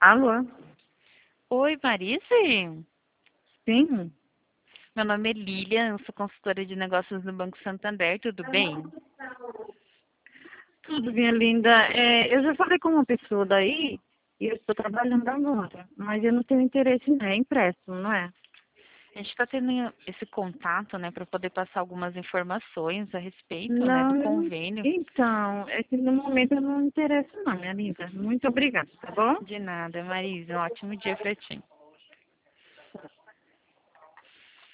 Alô? Oi, Marise? Sim? Meu nome é Lilian, eu sou consultora de negócios no Banco Santander, tudo bem? Tudo, minha linda. Eu já falei com uma pessoa daí e eu estou trabalhando agora, mas eu não tenho interesse, né? É empréstimo, não é? A gente está tendo esse contato, né, para poder passar algumas informações a respeito, né, do Não, convênio. então, é que no momento eu não me interesso não, minha linda. Muito obrigada, tá bom? De nada, Marise, um ótimo dia para ti.